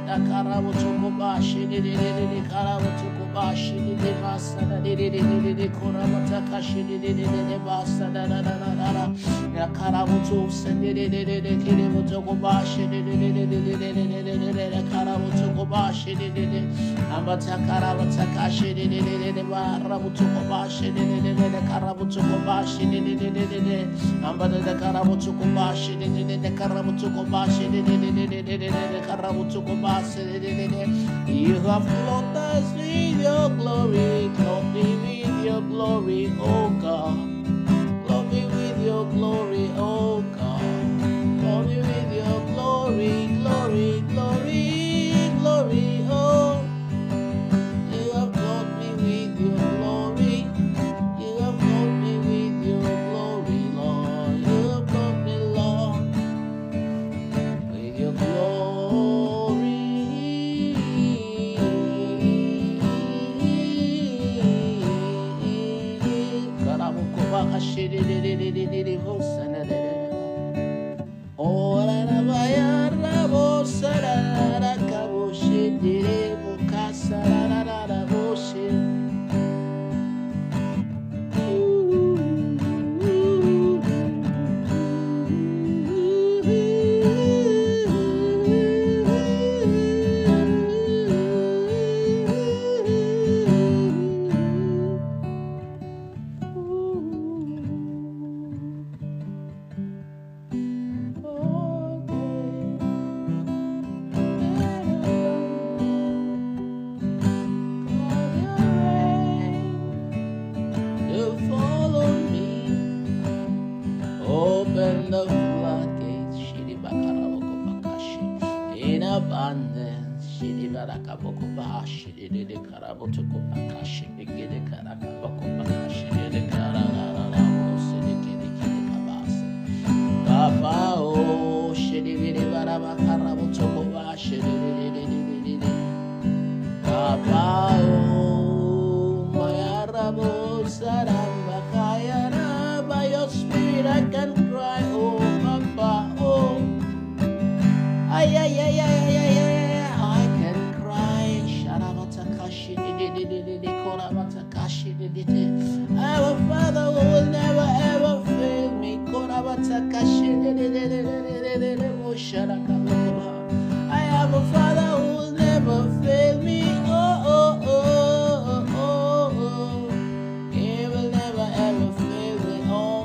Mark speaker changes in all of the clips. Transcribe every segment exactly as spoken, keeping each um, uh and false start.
Speaker 1: da karabutukuba shidi di di di karabutukuba shidi di masada di di di di di korabutaka shidi di di di masada da da da da da ya karabutu sendi di di di di kiributukuba shidi di di di di di di di di di di karabutukuba shidi di di ambata karabutaka shidi di di di di barabutukuba shidi di di di di karabutukuba shidi di di di di di ambata da karabutukuba shidi di di di karabutukuba shidi di di di di di di karabutukuba shidi di di di. You have clothed us with your glory, clothed me with your glory, oh God. Clothe me with your glory, oh God. Clothe me with your glory, glory, glory, glory, oh. You have clothed me with your glory. You have clothed me with your glory, Lord. You have clothed me, Lord, with your glory. Oh, la la vaya rabo sara la kabushi dire mukasa la la la bushi. Open the floodgates, shiri bakaraboko bakashi. In abundance, shiri barakaboko bashi, didi karabotoko bakashi, didi karakaboko bakashi, didi kararara, sidi kidi kidi kabasi. Kapao, shiri bidi barabakarabotoko bashi, didi didi didi. Kapao, mayarabo saramba kayara, by your spirit I can cry, oh Papa, oh. Ay, ay, ay, ay, ay, ay, ay, I can cry. Sharabatakashi, di di di di di, korabatakashi, di di di. Our Father who will never ever fail me. Korabatakashi, di di di di di di di di, oh sharakabakaba. I have a Father who will never fail me. Oh, oh, oh, oh, oh, oh. He will never ever fail me. Oh.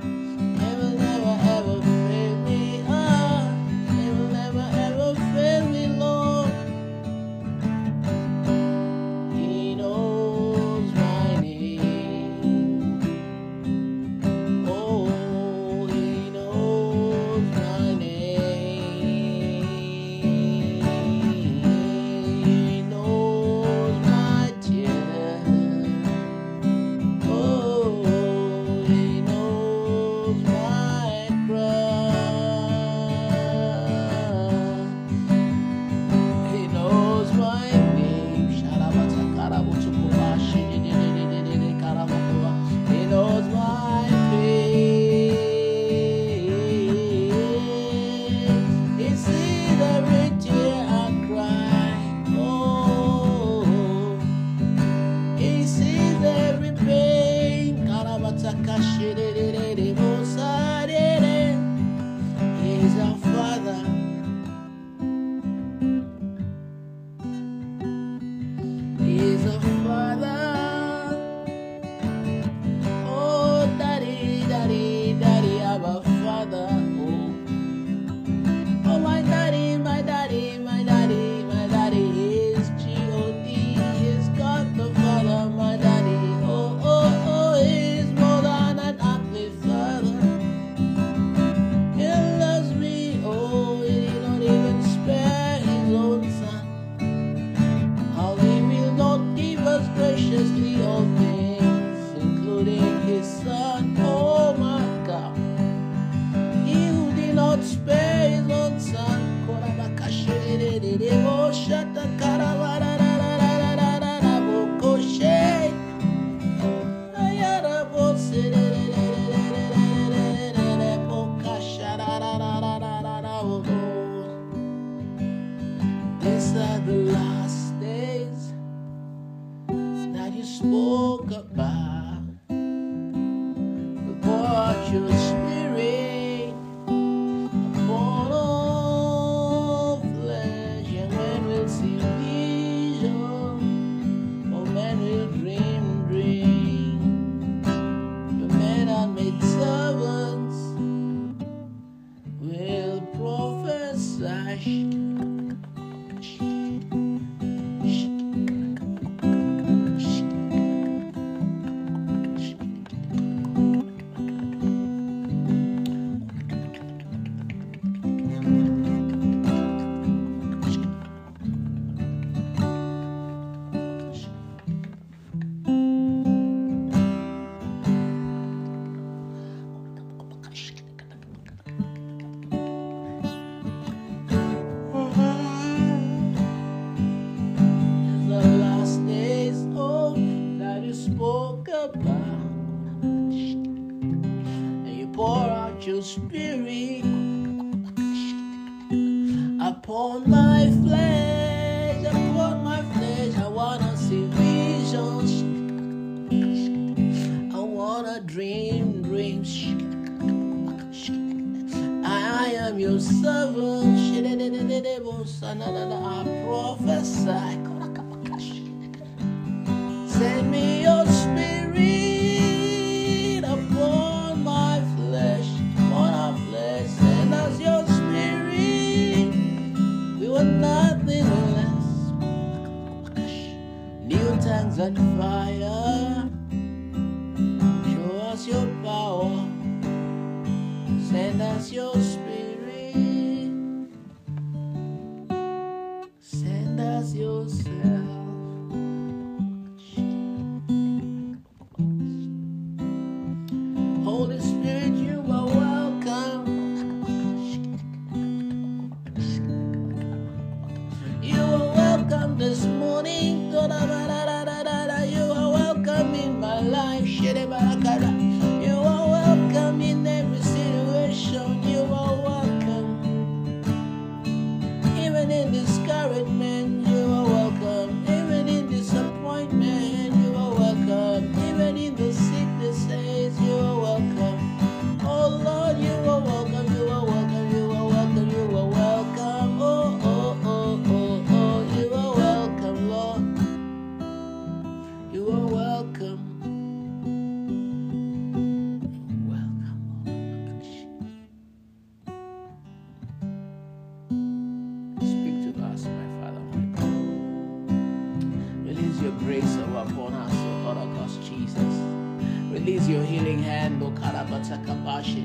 Speaker 1: He's our Father. He's a Father. Oh, Daddy, Daddy, Daddy, our Father. Oh, oh, my Daddy, my Daddy, my Daddy, my Daddy is G O D. He's God the Father, my Daddy. Oh, oh, oh, He's more than an earthly Father. He loves me. Oh, He did not even spare His own Son. How He will not give us graciously all things, including His Son. Oh my God, He who did not spare His own Son. This are the last days that you spoke about. You pour out your spirit upon all flesh, and men will see vision, or men will dream dream. Your men are made servants will prophesy. Pour out your spirit upon my flesh, upon my flesh. I wanna see visions, I wanna dream dreams. I am your servant, I prophesy. Send me your spirit upon my flesh, upon our flesh. Send us your spirit. We want nothing less. New tongues and fire. Show us your power. Send us your spirit. Send us yourself. Holy Spirit, you are welcome. You are welcome this morning. You are welcome in my life. You are welcome in every situation. You are welcome. Even in discouragement, you are welcome. Even in disappointment, you are welcome. Even in the sicknesses, you are welcome. Oh Lord, you are welcome. You are welcome. You are welcome. You are welcome. Oh, oh, oh, oh, oh. You are welcome, Lord. You are welcome. Grace upon us, O God, across Jesus. Release your healing hand, O Karabatakabashi.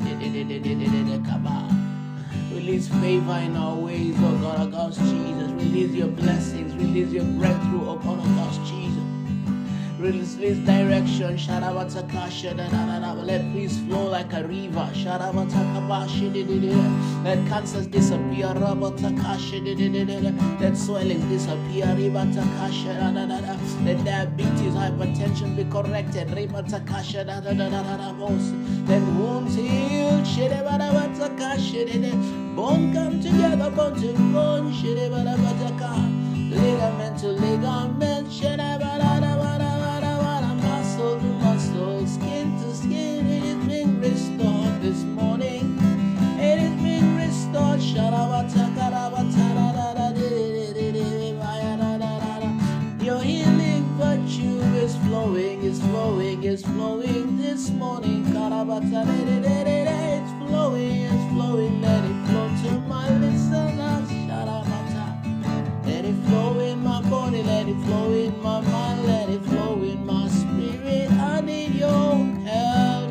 Speaker 1: Release favor in our ways, O God, across Jesus. Release your blessings, release your breakthrough upon us, Jesus. Release direction, Sharabatakasha. Let peace flow like a river, Sharabatakabashi. Let cancers disappear, Rabatakasha. Let swellings disappear, Ribatakasha. Let diabetes, hypertension be corrected, Ribatakasha. Let wounds heal, Sharabatakasha. Bone come together, bone to bone, Sharabataka. Ligament to ligament, Sharabatakasha. Muscle to muscle, skin to skin, it is being restored this morning. It is being restored. Your healing virtue is flowing, is flowing, is flowing this morning. It's flowing, it's flowing. Let it flow to my listeners. Let it flow in my body, let it flow in my mind, let it flow in my spirit. I need your help.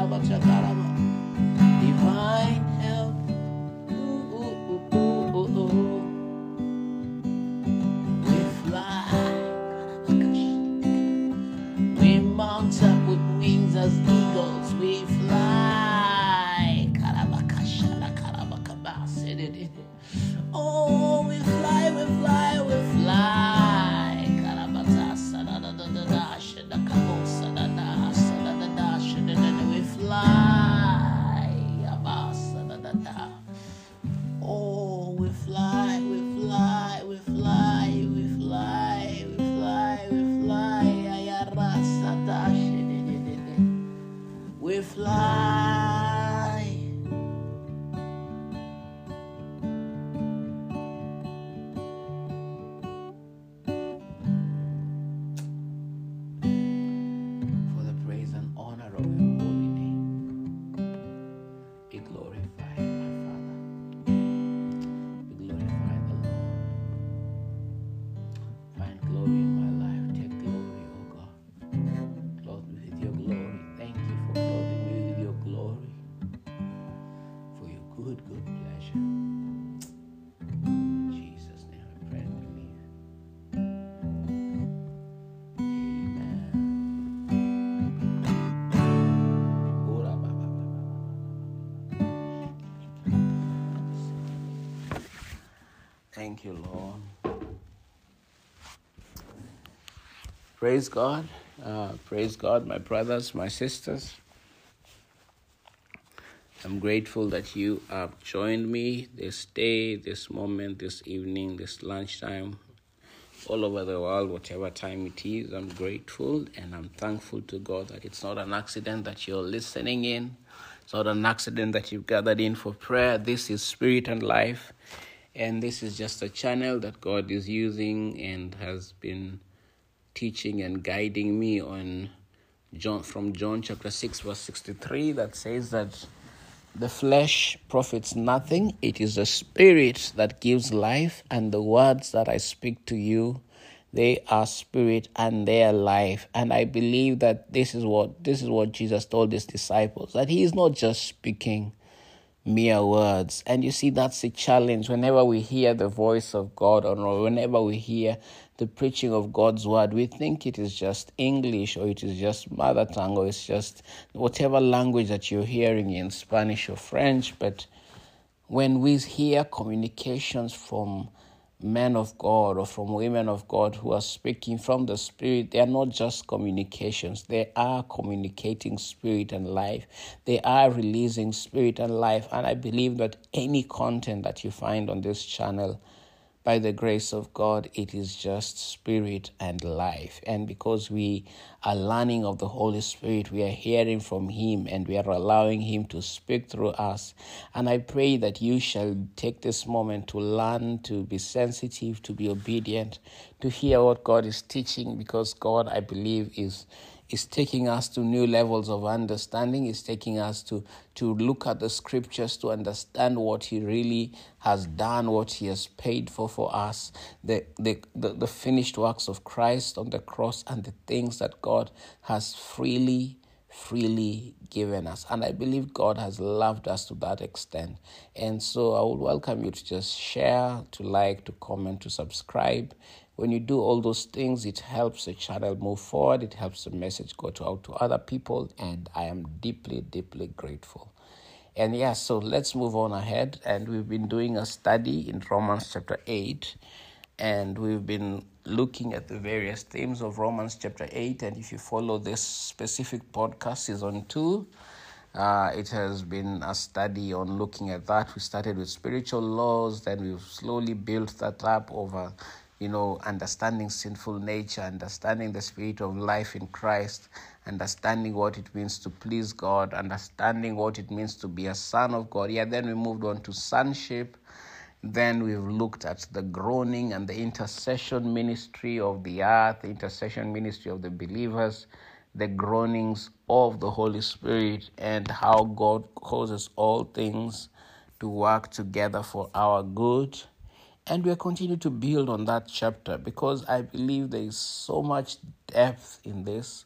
Speaker 1: Divine help. Ooh, ooh, ooh, ooh, ooh, ooh. We fly. We mount up with wings as eagles. We fly. Oh, we fly, we fly, we fly. Thank you, Lord. Praise God. Uh, praise God, my brothers, my sisters. I'm grateful that you have joined me this day, this moment, this evening, this lunchtime, all over the world, whatever time it is. I'm grateful and I'm thankful to God that it's not an accident that you're listening in. It's not an accident that you've gathered in for prayer. This is Spirit and Life, and this is just a channel that God is using and has been teaching and guiding me on John from John chapter six, verse sixty-three, that says that the flesh profits nothing. It is the Spirit that gives life, and the words that I speak to you, they are spirit and they are life. And I believe that this is what this is what Jesus told his disciples, that he is not just speaking mere words. And you see, that's a challenge whenever we hear the voice of God, or whenever we hear the preaching of God's word, we think it is just English, or it is just mother tongue, or it's just whatever language that you're hearing in Spanish or French. But when we hear communications from men of God or from women of God who are speaking from the Spirit, they are not just communications. They are communicating spirit and life. They are releasing spirit and life. And I believe that any content that you find on this channel, by the grace of God, it is just spirit and life. And because we are learning of the Holy Spirit, we are hearing from him and we are allowing him to speak through us. And I pray that you shall take this moment to learn, to be sensitive, to be obedient, to hear what God is teaching, because God, I believe, is is taking us to new levels of understanding. Is taking us to, to look at the scriptures, to understand what he really has done, what he has paid for for us, the, the, the, the finished works of Christ on the cross, and the things that God has freely, freely given us. And I believe God has loved us to that extent. And so I would welcome you to just share, to like, to comment, to subscribe. When you do all those things, it helps the channel move forward. It helps the message go to, out to other people. And I am deeply, deeply grateful. And yeah, so let's move on ahead. And we've been doing a study in Romans chapter eight. And we've been looking at the various themes of Romans chapter eight. And if you follow this specific podcast, season two, uh, it has been a study on looking at that. We started with spiritual laws. Then we've slowly built that up over, you know, understanding sinful nature, understanding the spirit of life in Christ, understanding what it means to please God, understanding what it means to be a son of God. Yeah, then we moved on to sonship. Then we've looked at the groaning and the intercession ministry of the earth, the intercession ministry of the believers, the groanings of the Holy Spirit, and how God causes all things to work together for our good. And we'll continue to build on that chapter, because I believe there is so much depth in this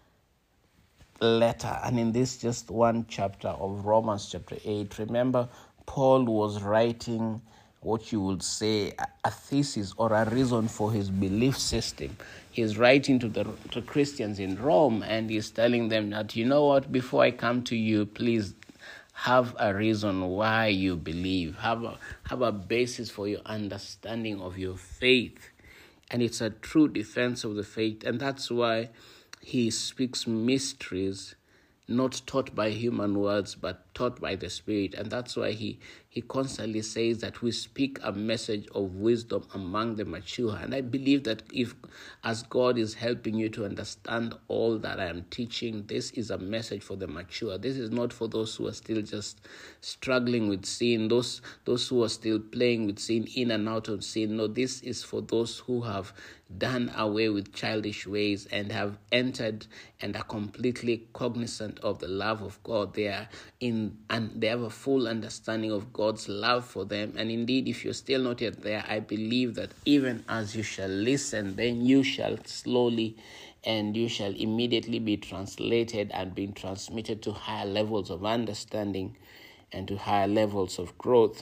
Speaker 1: letter and in this just one chapter of Romans chapter eight. Remember, Paul was writing what you would say a thesis or a reason for his belief system. He's writing to the to Christians in Rome, and he's telling them that, you know what, before I come to you, please have a reason why you believe. Have a, have a basis for your understanding of your faith. And it's a true defense of the faith. And that's why he speaks mysteries, not taught by human words, but taught by the Spirit. And that's why he, he constantly says that we speak a message of wisdom among the mature. And I believe that if, as God is helping you to understand all that I am teaching, this is a message for the mature. This is not for those who are still just struggling with sin, those, those who are still playing with sin, in and out of sin. No, this is for those who have done away with childish ways and have entered and are completely cognizant of the love of God. They are in and they have a full understanding of God's love for them. And indeed, if you're still not yet there, I believe that even as you shall listen, then you shall slowly and you shall immediately be translated and being transmitted to higher levels of understanding and to higher levels of growth.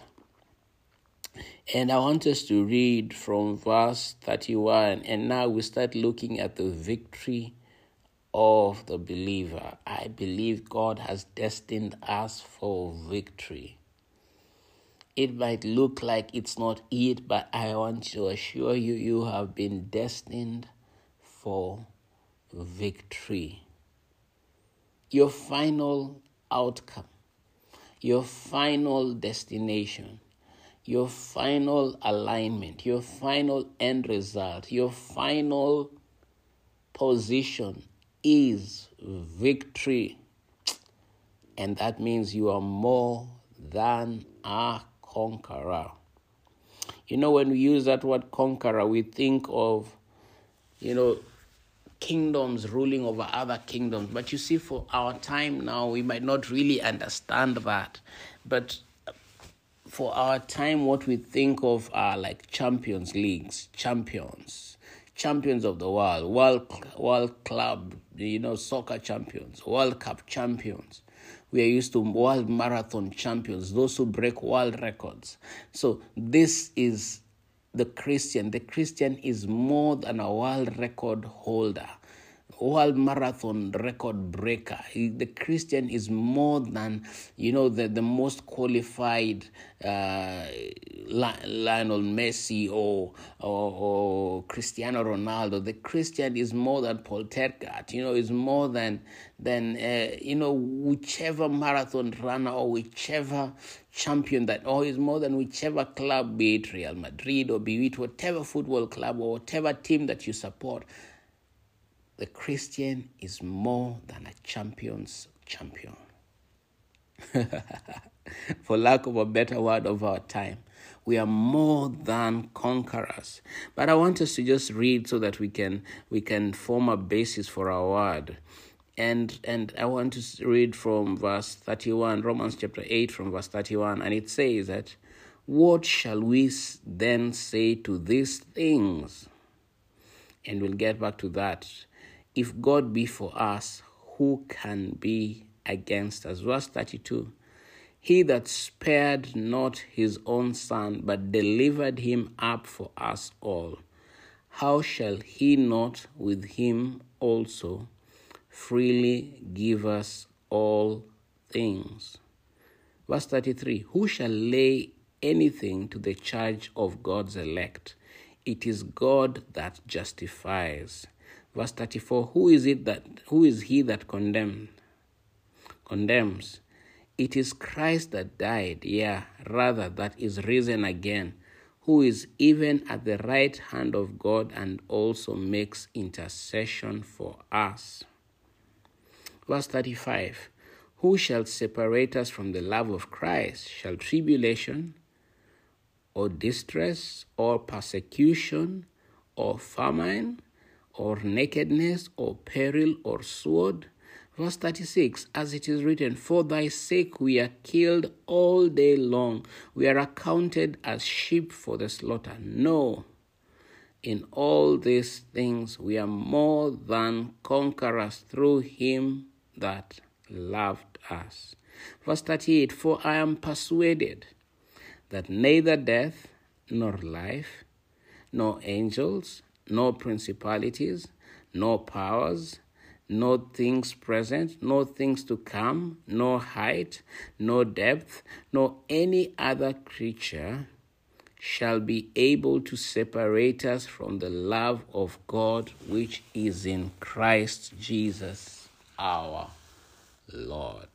Speaker 1: And I want us to read from verse thirty-one, and now we start looking at the victory of the believer. I believe God has destined us for victory. It might look like it's not it, but I want to assure you, you have been destined for victory. Your final outcome, your final destination, your final alignment, your final end result, your final position is victory. And that means you are more than a conqueror. You know, when we use that word conqueror, we think of, you know, kingdoms ruling over other kingdoms. But you see, for our time now, we might not really understand that. But for our time, what we think of are like Champions Leagues, champions, champions of the world, world, world club, you know, soccer champions, World Cup champions. We are used to world marathon champions, those who break world records. So this is the Christian. The Christian is more than a world record holder, world marathon record breaker. The Christian is more than, you know, the, the most qualified uh, Lionel Messi or, or or Cristiano Ronaldo. The Christian is more than Paul Tergat. You know, is more than than uh, you know, whichever marathon runner or whichever champion that, or is more than whichever club, be it Real Madrid or be it whatever football club or whatever team that you support. The Christian is more than a champion's champion. For lack of a better word of our time, we are more than conquerors. But I want us to just read so that we can we can form a basis for our word. And and I want to read from verse thirty-one, Romans chapter eight from verse thirty-one, and it says that, "What shall we then say to these things?" And we'll get back to that. "If God be for us, who can be against us?" Verse thirty-two, "He that spared not his own son, but delivered him up for us all, how shall he not with him also freely give us all things?" Verse thirty-three, "Who shall lay anything to the charge of God's elect? It is God that justifies." Verse thirty-four, who is it that who is he that condemn, condemns? It is Christ that died, yeah, rather that is risen again, who is even at the right hand of God and also makes intercession for us. Verse thirty-five, who shall separate us from the love of Christ? Shall tribulation, or distress, or persecution, or famine, or nakedness, or peril, or sword? Verse thirty-six, as it is written, "For thy sake we are killed all day long. We are accounted as sheep for the slaughter. No, in all these things we are more than conquerors through him that loved us." Verse thirty-eight, "For I am persuaded that neither death, nor life, nor angels, nor principalities, nor powers, nor things present, nor things to come, nor height, nor depth, nor any other creature shall be able to separate us from the love of God which is in Christ Jesus our Lord."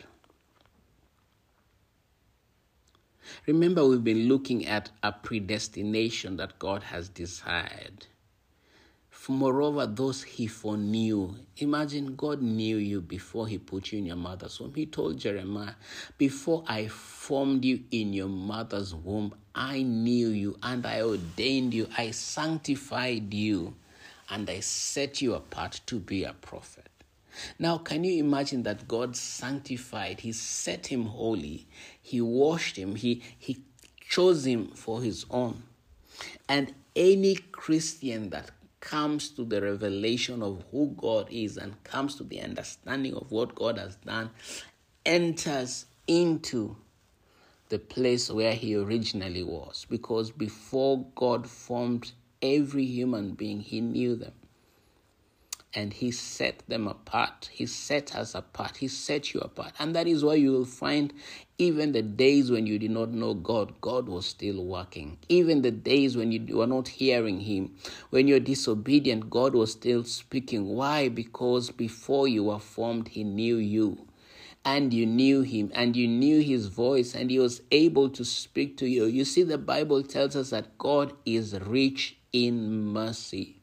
Speaker 1: Remember, we've been looking at a predestination that God has desired. Moreover, those he foreknew. Imagine God knew you before he put you in your mother's womb. He told Jeremiah, "Before I formed you in your mother's womb, I knew you and I ordained you. I sanctified you and I set you apart to be a prophet." Now, can you imagine that God sanctified? He set him holy. He washed him. He, he chose him for his own. And any Christian that comes to the revelation of who God is and comes to the understanding of what God has done, enters into the place where he originally was. Because before God formed every human being, he knew them. and he set them apart. He set us apart. He set you apart. And that is why you will find even the days when you did not know God, God was still working. Even the days when you were not hearing him, when you're disobedient, God was still speaking. Why? Because before you were formed, he knew you. And you knew him, and you knew his voice, and he was able to speak to you. You see, the Bible tells us that God is rich in mercy.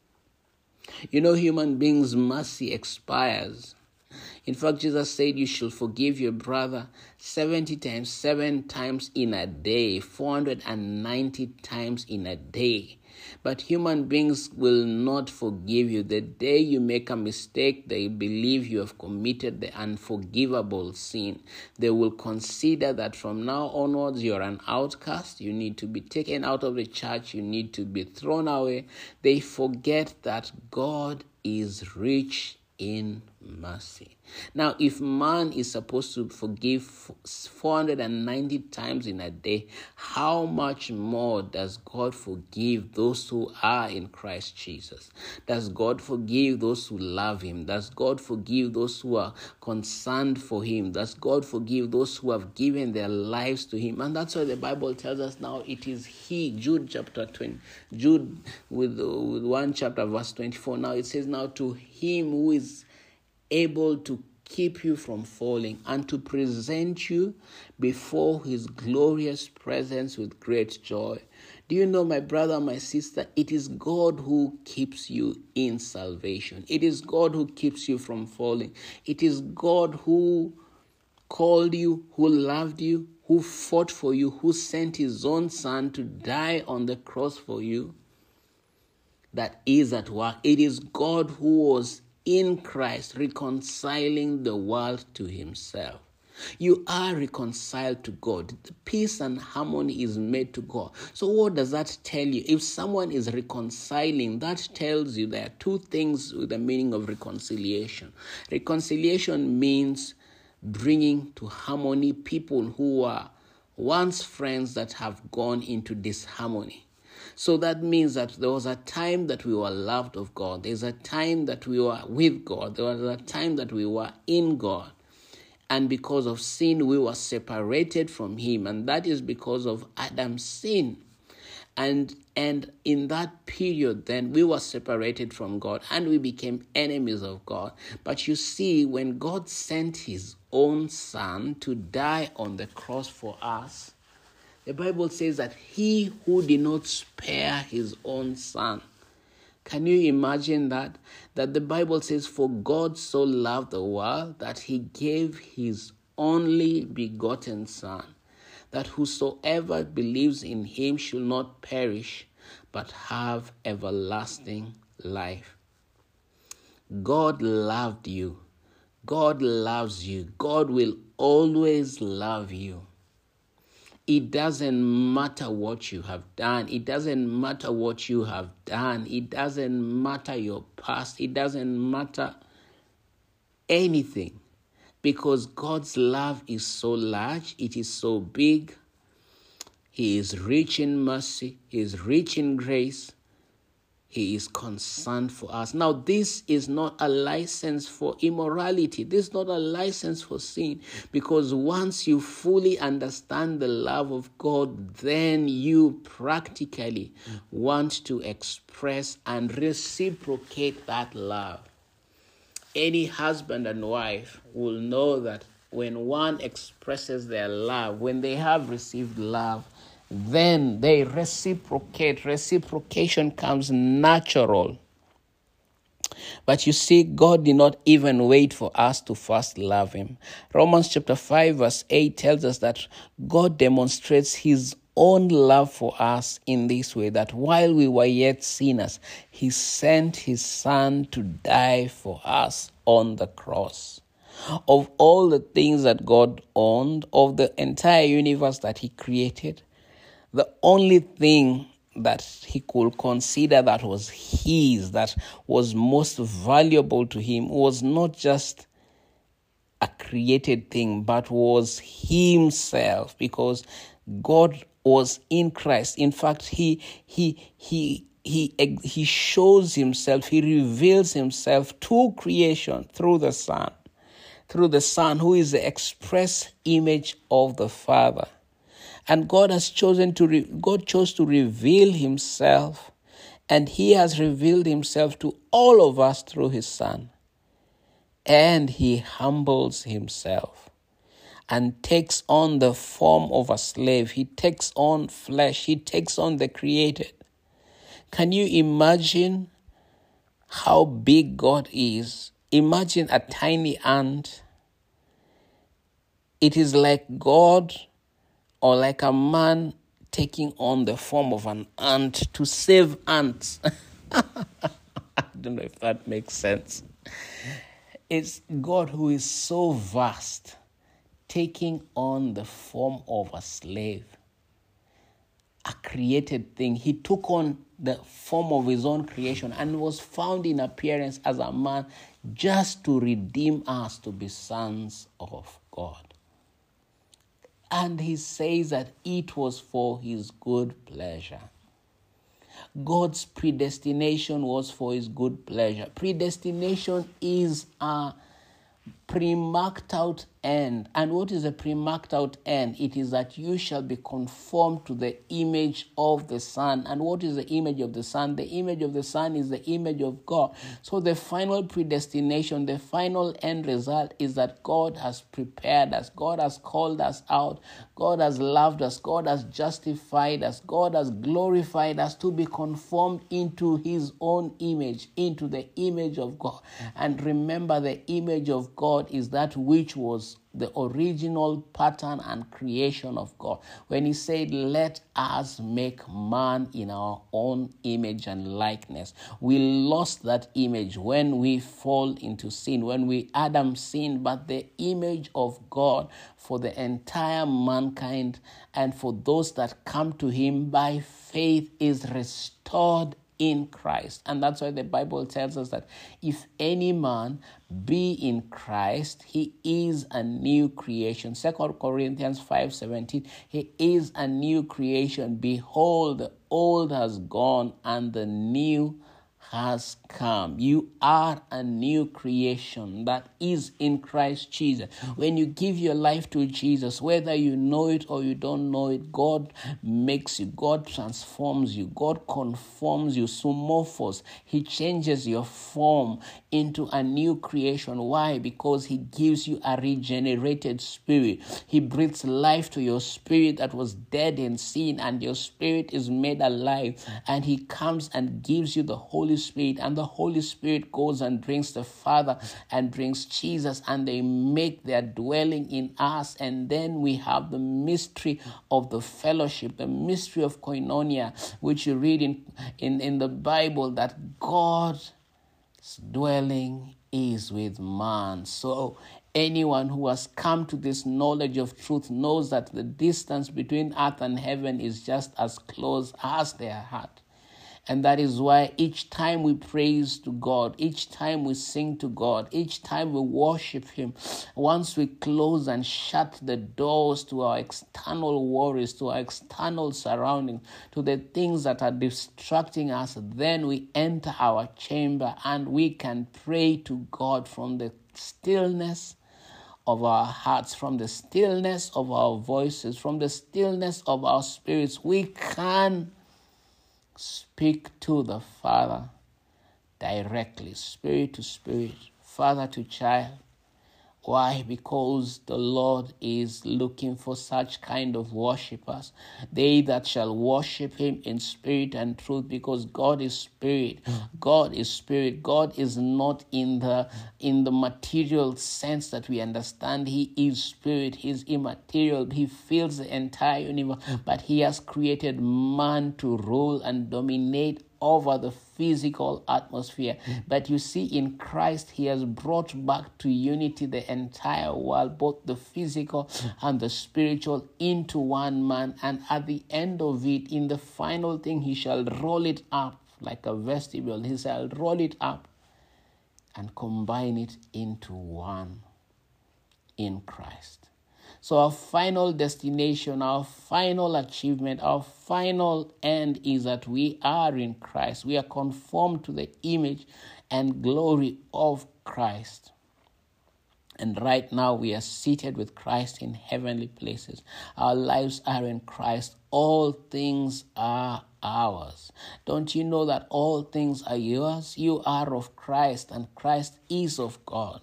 Speaker 1: You know, human beings' mercy expires. In fact, Jesus said you should forgive your brother seventy times, seven times in a day, four hundred ninety times in a day. But human beings will not forgive you. The day you make a mistake, they believe you have committed the unforgivable sin. They will consider that from now onwards you're an outcast. You need to be taken out of the church. You need to be thrown away. They forget that God is rich in mercy. Now, if man is supposed to forgive four hundred ninety times in a day, how much more does God forgive those who are in Christ Jesus? Does God forgive those who love him? Does God forgive those who are concerned for him? Does God forgive those who have given their lives to him? And that's why the Bible tells us now it is he, Jude chapter twenty, Jude with, with one chapter verse twenty-four. Now it says, now to him who is able to keep you from falling and to present you before his glorious presence with great joy. Do you know, my brother, my sister, it is God who keeps you in salvation. It is God who keeps you from falling. It is God who called you, who loved you, who fought for you, who sent his own son to die on the cross for you, that is at work. It is God who was in Christ, reconciling the world to himself. You are reconciled to God. The peace and harmony is made to God. So what does that tell you? If someone is reconciling, that tells you there are two things with the meaning of reconciliation. Reconciliation means bringing to harmony people who are once friends that have gone into disharmony. So that means that there was a time that we were loved of God. There's a time that we were with God. There was a time that we were in God. And because of sin, we were separated from him. And that is because of Adam's sin. And, and in that period, then we were separated from God and we became enemies of God. But you see, when God sent his own son to die on the cross for us, the Bible says that he who did not spare his own son. Can you imagine that? That the Bible says, for God so loved the world that he gave his only begotten son, that whosoever believes in him should not perish, but have everlasting life. God loved you. God loves you. God will always love you. It doesn't matter what you have done. It doesn't matter what you have done. It doesn't matter your past. It doesn't matter anything. Because God's love is so large. It is so big. He is rich in mercy. He is rich in grace. He is concerned for us. Now, this is not a license for immorality. This is not a license for sin. Because once you fully understand the love of God, then you practically want to express and reciprocate that love. Any husband and wife will know that when one expresses their love, when they have received love, then they reciprocate. Reciprocation comes natural. But you see, God did not even wait for us to first love him. Romans chapter five verse eight tells us that God demonstrates his own love for us in this way, that while we were yet sinners, he sent his son to die for us on the cross. Of all the things that God owned, of the entire universe that he created, the only thing that he could consider that was his, that was most valuable to him, was not just a created thing, but was himself, because God was in Christ. In fact, he he he he, he shows himself, he reveals himself to creation through the Son, through the Son who is the express image of the Father. And God has chosen to, re- God chose to reveal himself, and he has revealed himself to all of us through his Son. And he humbles himself and takes on the form of a slave. He takes on flesh. He takes on the created. Can you imagine how big God is? Imagine a tiny ant. It is like God or like a man taking on the form of an ant to save ants. I don't know if that makes sense. It's God who is so vast, taking on the form of a slave, a created thing. He took on the form of his own creation and was found in appearance as a man just to redeem us to be sons of God. And he says that it was for his good pleasure. God's predestination was for his good pleasure. Predestination is a pre-marked out end. And what is a pre-marked out end? It is that you shall be conformed to the image of the Son. And what is the image of the Son? The image of the Son is the image of God. So the final predestination, the final end result is that God has prepared us. God has called us out. God has loved us. God has justified us. God has glorified us to be conformed into his own image, into the image of God. And remember, the image of God is that which was the original pattern and creation of God. When he said, let us make man in our own image and likeness, we lost that image when we fall into sin, when we Adam sinned, but the image of God for the entire mankind and for those that come to him by faith is restored in Christ. And that's why the Bible tells us that if any man be in Christ, he is a new creation. Second Corinthians five seventeen, he is a new creation. Behold, the old has gone and the new has come. You are a new creation that is in Christ Jesus. When you give your life to Jesus, whether you know it or you don't know it, God makes you, God transforms you, God conforms you, sumorphos. He changes your form into a new creation. Why? Because he gives you a regenerated spirit. He breathes life to your spirit that was dead in sin, and your spirit is made alive, and he comes and gives you the Holy Spirit, and the Holy Spirit goes and brings the Father and brings Jesus, and they make their dwelling in us. And then we have the mystery of the fellowship, the mystery of koinonia, which you read in, in, in the Bible, that God's dwelling is with man. So anyone who has come to this knowledge of truth knows that the distance between earth and heaven is just as close as their heart. And that is why each time we praise to God, each time we sing to God, each time we worship him, once we close and shut the doors to our external worries, to our external surroundings, to the things that are distracting us, then we enter our chamber and we can pray to God from the stillness of our hearts, from the stillness of our voices, from the stillness of our spirits. We can speak to the Father directly, spirit to spirit, father to child. Why? Because the Lord is looking for such kind of worshipers. They that shall worship him in spirit and truth, because God is spirit. God is spirit. God is not in the in the material sense that we understand. He is spirit. He is immaterial. He fills the entire universe. But he has created man to rule and dominate over the physical atmosphere. But you see, in Christ, he has brought back to unity the entire world, both the physical and the spiritual, into one man. And at the end of it, in the final thing, he shall roll it up like a vestibule. He shall roll it up and combine it into one in Christ. So our final destination, our final achievement, our final end is that we are in Christ. We are conformed to the image and glory of Christ. And right now we are seated with Christ in heavenly places. Our lives are in Christ. All things are ours. Don't you know that all things are yours? You are of Christ, and Christ is of God.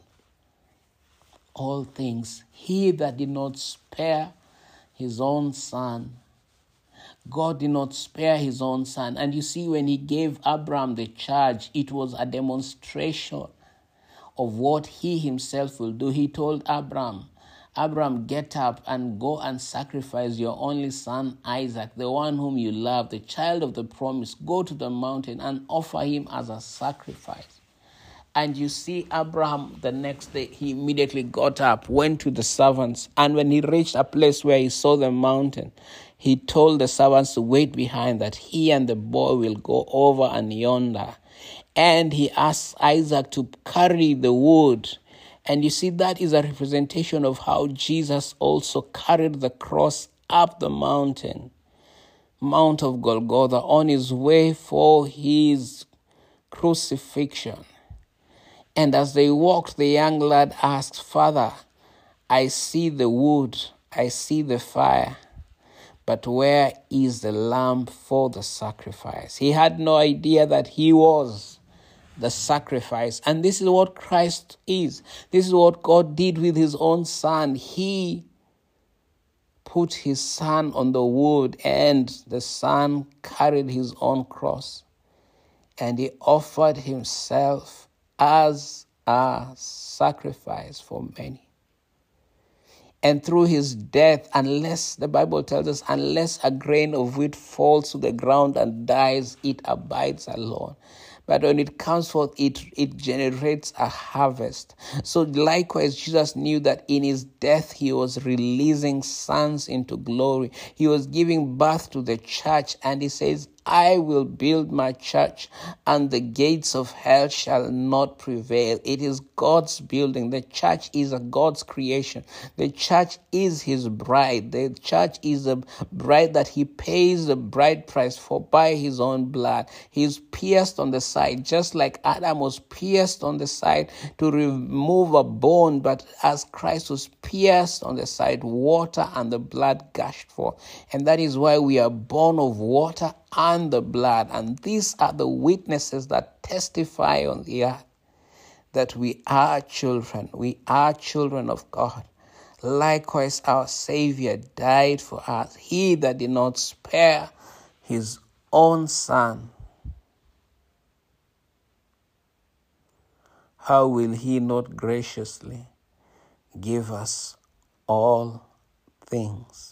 Speaker 1: All things. He that did not spare his own son. God did not spare his own son. And you see, when he gave Abraham the charge, it was a demonstration of what he himself will do. He told Abraham, Abraham, get up and go and sacrifice your only son, Isaac, the one whom you love, the child of the promise. Go to the mountain and offer him as a sacrifice. And you see Abraham, the next day, he immediately got up, went to the servants. And when he reached a place where he saw the mountain, he told the servants to wait behind, that he and the boy will go over and yonder. And he asked Isaac to carry the wood. And you see, that is a representation of how Jesus also carried the cross up the mountain, Mount of Golgotha, on his way for his crucifixion. And as they walked, the young lad asked, Father, I see the wood, I see the fire, but where is the lamb for the sacrifice? He had no idea that he was the sacrifice. And this is what Christ is. This is what God did with his own son. He put his son on the wood, and the son carried his own cross. And he offered himself as a sacrifice for many. And through his death, unless, the Bible tells us, unless a grain of wheat falls to the ground and dies, it abides alone. But when it comes forth, it, it generates a harvest. So likewise, Jesus knew that in his death, he was releasing sons into glory. He was giving birth to the church. And he says, I will build my church, and the gates of hell shall not prevail. It is God's building. The church is a God's creation. The church is his bride. The church is a bride that he pays the bride price for by his own blood. He is pierced on the side, just like Adam was pierced on the side to remove a bone. But as Christ was pierced on the side, water and the blood gushed forth. And that is why we are born of water and the blood. And these are the witnesses that testify on the earth that we are children. We are children of God. Likewise, our Savior died for us. He that did not spare his own son, how will he not graciously give us all things?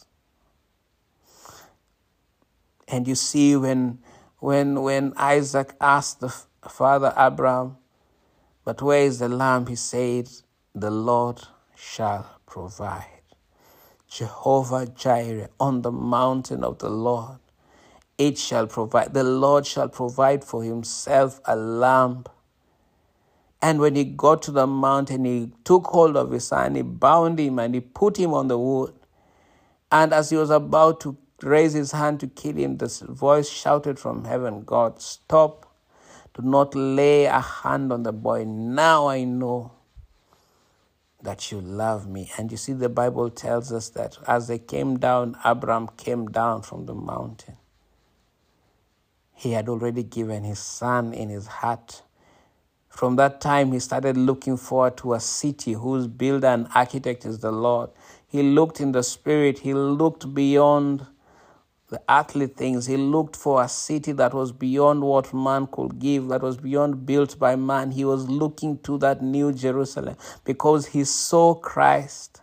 Speaker 1: And you see, when, when, when Isaac asked the father Abraham, but where is the lamb? He said, the Lord shall provide. Jehovah Jireh, on the mountain of the Lord, it shall provide. The Lord shall provide for himself a lamb. And when he got to the mountain, he took hold of his son, he bound him, and he put him on the wood. And as he was about to raise his hand to kill him, this voice shouted from heaven, God, stop. Do not lay a hand on the boy. Now I know that you love me. And you see, the Bible tells us that as they came down, Abraham came down from the mountain. He had already given his son in his heart. From that time, he started looking forward to a city whose builder and architect is the Lord. He looked in the spirit. He looked beyond the earthly things. He looked for a city that was beyond what man could give, that was beyond built by man. He was looking to that new Jerusalem because he saw Christ.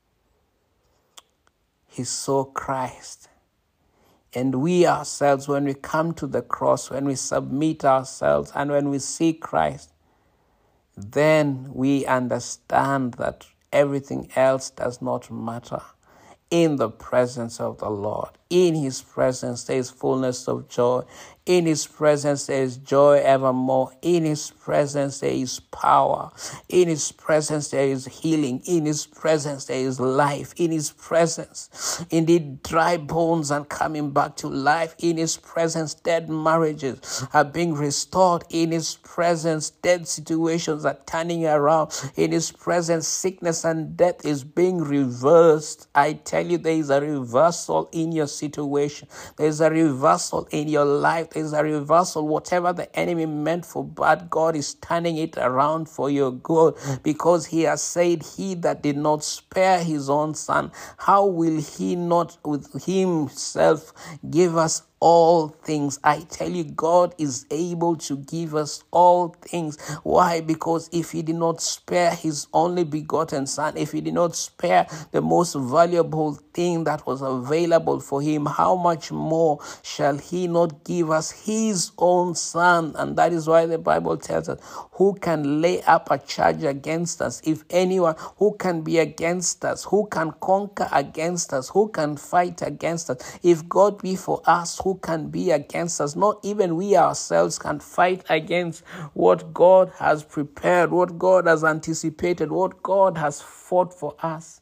Speaker 1: He saw Christ. And we ourselves, when we come to the cross, when we submit ourselves, and when we see Christ, then we understand that everything else does not matter in the presence of the Lord. In his presence there is fullness of joy. In his presence there is joy evermore. In his presence there is power. In his presence there is healing. In his presence there is life. In his presence, indeed, dry bones are coming back to life. In his presence, dead marriages are being restored. In his presence, dead situations are turning around. In his presence, sickness and death is being reversed. I tell you, there is a reversal in your situation. There is a reversal in your life. There is a reversal. Whatever the enemy meant for bad, God is turning it around for your good, because he has said, he that did not spare his own son, how will he not with himself give us all things? I tell you, God is able to give us all things. Why? Because if he did not spare his only begotten son, if he did not spare the most valuable thing that was available for him, how much more shall he not give us his own son? And that is why the Bible tells us, who can lay up a charge against us? If anyone, who can be against us? Who can conquer against us? Who can fight against us? If God be for us, who can be against us? Not even we ourselves can fight against what God has prepared, what God has anticipated, what God has fought for us.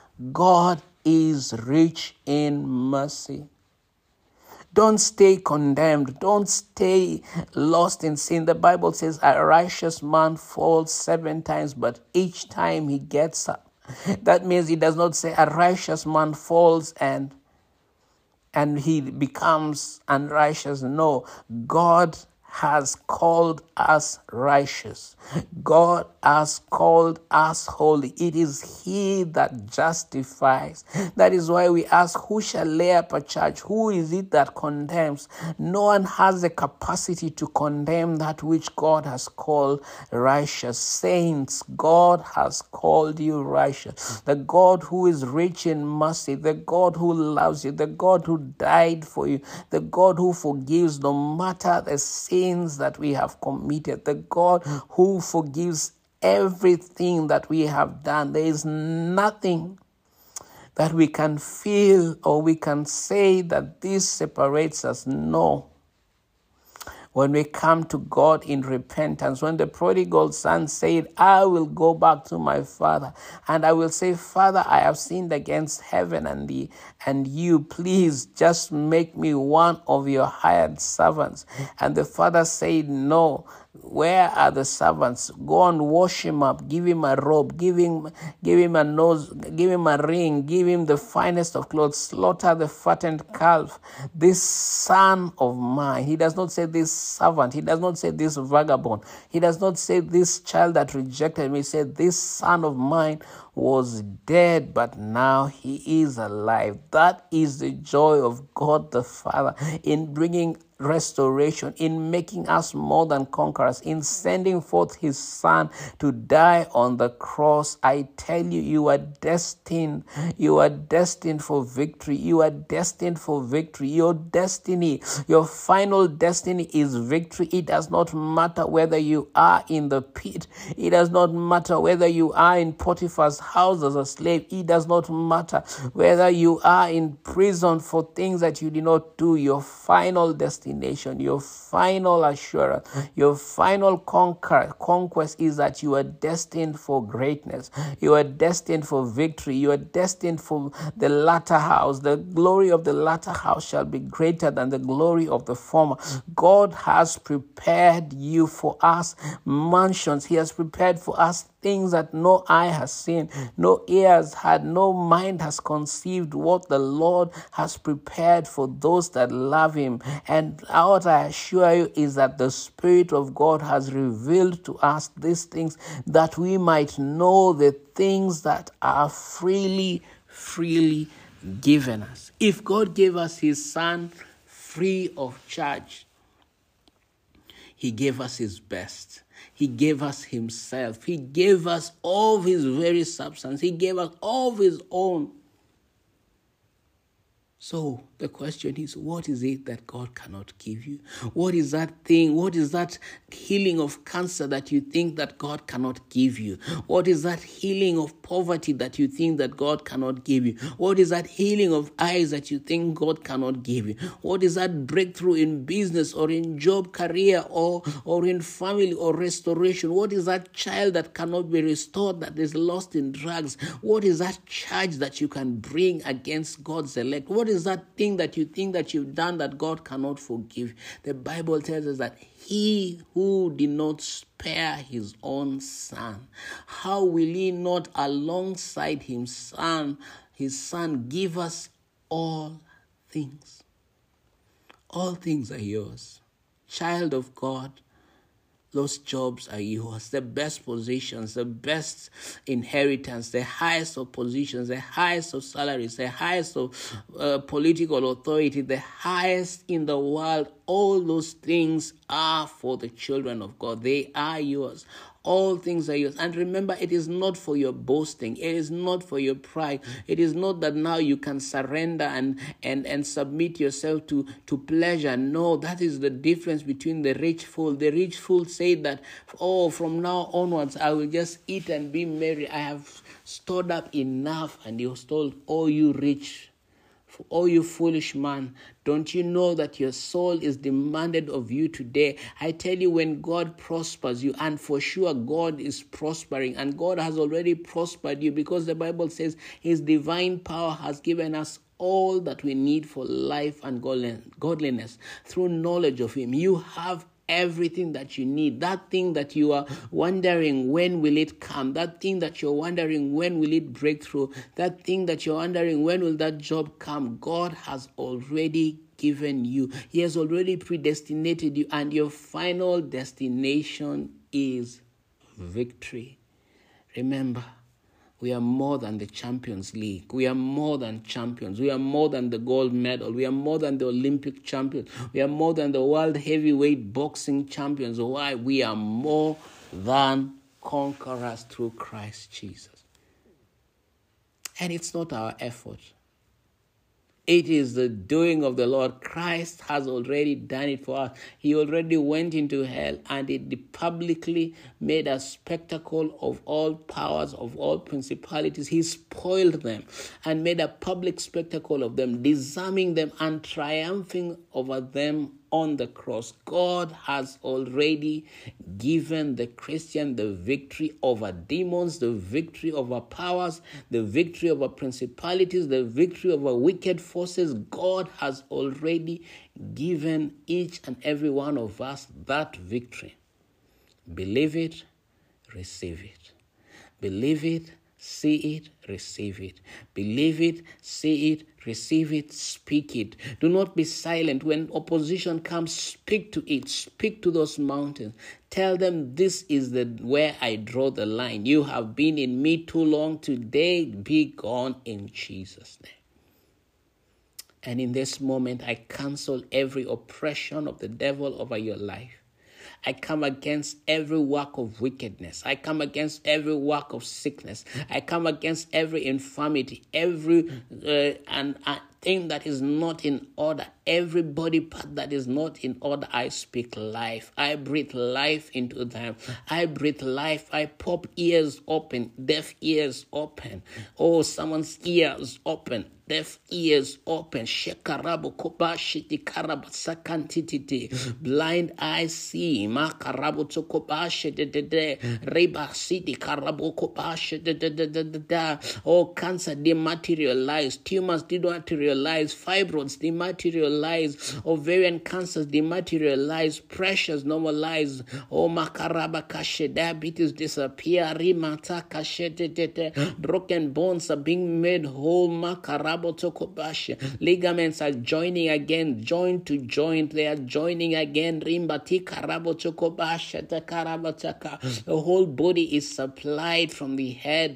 Speaker 1: God is rich in mercy. Don't stay condemned. Don't stay lost in sin. The Bible says a righteous man falls seven times, but each time he gets up. That means it does not say a righteous man falls and and he becomes unrighteous. No, God has called us righteous. God has called us holy. It is he that justifies. That is why we ask, who shall lay up a charge? Who is it that condemns? No one has the capacity to condemn that which God has called righteous. Saints, God has called you righteous. The God who is rich in mercy, the God who loves you, the God who died for you, the God who forgives no matter the sin that we have committed, the God who forgives everything that we have done. There is nothing that we can feel or we can say that this separates us. No. When we come to God in repentance, when the prodigal son said, I will go back to my father and I will say, Father, I have sinned against heaven and thee, and you, please just make me one of your hired servants. And the father said, no. Where are the servants? Go and wash him up, give him a robe, give him, give him a nose, give him a ring, give him the finest of clothes, slaughter the fattened calf. This son of mine, he does not say this servant, he does not say this vagabond, he does not say this child that rejected me, he said this son of mine was dead, but now he is alive. That is the joy of God the Father in bringing restoration, in making us more than conquerors, in sending forth his son to die on the cross. I tell you, you are destined. You are destined for victory. You are destined for victory. Your destiny, your final destiny is victory. It does not matter whether you are in the pit. It does not matter whether you are in Potiphar's house as a slave. It does not matter whether you are in prison for things that you did not do. Your final destination, your final assurance, your final conquer, conquest is that you are destined for greatness. You are destined for victory. You are destined for the latter house. The glory of the latter house shall be greater than the glory of the former. God has prepared you for us mansions. He has prepared for us things that no eye has seen, no ears had, no mind has conceived, what the Lord has prepared for those that love him. And what I assure you is that the Spirit of God has revealed to us these things that we might know the things that are freely, freely given us. If God gave us his Son free of charge, he gave us his best. He gave us himself. He gave us all of his very substance. He gave us all of his own. So The question is, what is it that God cannot give you? What is that thing? What is that healing of cancer that you think that God cannot give you? What is that healing of poverty that you think that God cannot give you? What is that healing of eyes that you think God cannot give you? What is that breakthrough in business or in job, career, or, or in family or restoration? What is that child that cannot be restored, that is lost in drugs? What is that charge that you can bring against God's elect? What is that thing that you think that you've done that God cannot forgive? The Bible tells us that he who did not spare his own son, how will he not alongside his son, his son give us all things? All things are yours. Child of God, those jobs are yours, the best positions, the best inheritance, the highest of positions, the highest of salaries, the highest of uh, political authority, the highest in the world. All those things are for the children of God. They are yours. All things are yours. And remember, it is not for your boasting. It is not for your pride. It is not that now you can surrender and, and, and submit yourself to, to pleasure. No, that is the difference between the rich fool. The rich fool said that, oh, from now onwards, I will just eat and be merry. I have stored up enough. And he was told, oh, you rich, oh, you foolish man, don't you know that your soul is demanded of you today? I tell you, when God prospers you, and for sure God is prospering, and God has already prospered you, because the Bible says his divine power has given us all that we need for life and godliness through knowledge of him. You have everything that you need. That thing that you are wondering, when will it come? That thing that you're wondering, when will it break through? That thing that you're wondering, when will that job come? God has already given you. He has already predestinated you, and your final destination is victory. Remember, we are more than the Champions League. We are more than champions. We are more than the gold medal. We are more than the Olympic champions. We are more than the world heavyweight boxing champions. Why? We are more than conquerors through Christ Jesus. And it's not our effort. It is the doing of the Lord. Christ has already done it for us. He already went into hell, and it publicly made a spectacle of all powers, of all principalities. He spoiled them and made a public spectacle of them, disarming them and triumphing over them on the cross. God has already given the Christian the victory over demons, the victory over powers, the victory over principalities, the victory over wicked forces. God has already given each and every one of us that victory. Believe it, receive it. Believe it, see it, receive it. Believe it, see it, receive it, speak it. Do not be silent. When opposition comes, speak to it. Speak to those mountains. Tell them, this is the where I draw the line. You have been in me too long. Today, be gone in Jesus' name. And in this moment, I cancel every oppression of the devil over your life. I come against every work of wickedness. I come against every work of sickness. I come against every infirmity, every uh, and uh, thing that is not in order, every body part that is not in order. I speak life. I breathe life into them. I breathe life. I pop ears open, deaf ears open. Oh, someone's ears open. Deaf ears open. Shekarabo kobashiti karabasakantititi. Blind eyes see. Makarabo tokobashitite. Reba city karabo kobashitite. Oh, cancer dematerialized. Tumors dematerialized. Fibroids dematerialized. Ovarian cancers dematerialized. Pressures normalized. Oh, makaraba kashe. Diabetes disappear. Rimata kashetite. Broken bones are being made whole. Makarabo. Ligaments are joining again, joint to joint. They are joining again. The whole body is supplied from the head.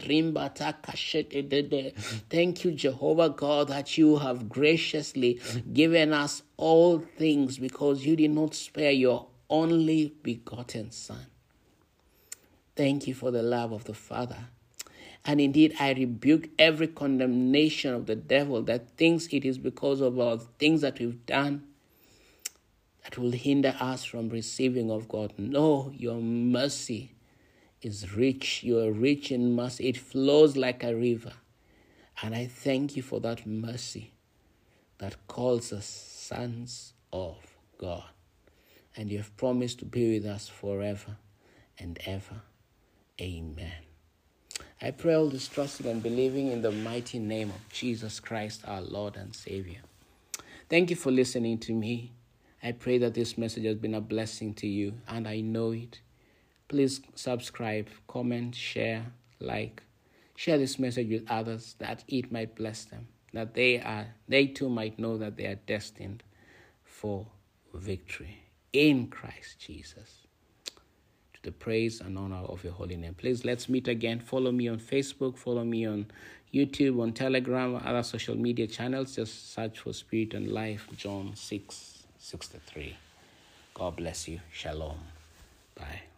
Speaker 1: Thank you, Jehovah God, that you have graciously given us all things, because you did not spare your only begotten Son. Thank you for the love of the Father. And indeed, I rebuke every condemnation of the devil that thinks it is because of our things that we've done that will hinder us from receiving of God. No, your mercy is rich. You are rich in mercy. It flows like a river. And I thank you for that mercy that calls us sons of God. And you have promised to be with us forever and ever. Amen. I pray all this trusting and believing in the mighty name of Jesus Christ, our Lord and Savior. Thank you for listening to me. I pray that this message has been a blessing to you, and I know it. Please subscribe, comment, share, like. Share this message with others that it might bless them, that they are, they too might know that they are destined for victory in Christ Jesus. To the praise and honor of your holy name. Please, let's meet again. Follow me on Facebook. Follow me on YouTube, on Telegram, other social media channels. Just search for Spirit and Life, John six sixty-three. God bless you. Shalom. Bye.